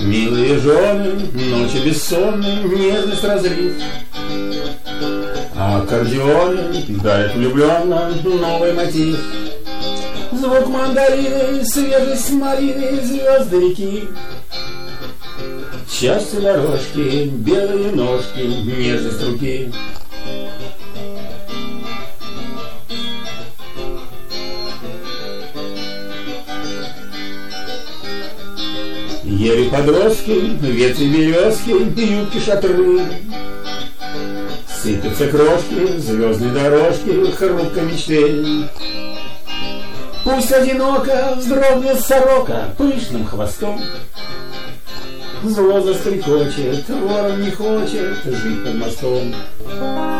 Милые жены, ночи бессонные, нежность разлив. Аккордеоны дарят влюбленно новый мотив. Звук мандарины, свежесть малины, звезды реки. Счастье дорожки, белые ножки, нежность руки. Ели подростки, ветви березки, юбки шатры. Сыпятся крошки, звездные дорожки, хрупкой мечты. Пусть одиноко вздрогнет сорока пышным хвостом. Зло заскрекочет, ворон не хочет жить под мостом.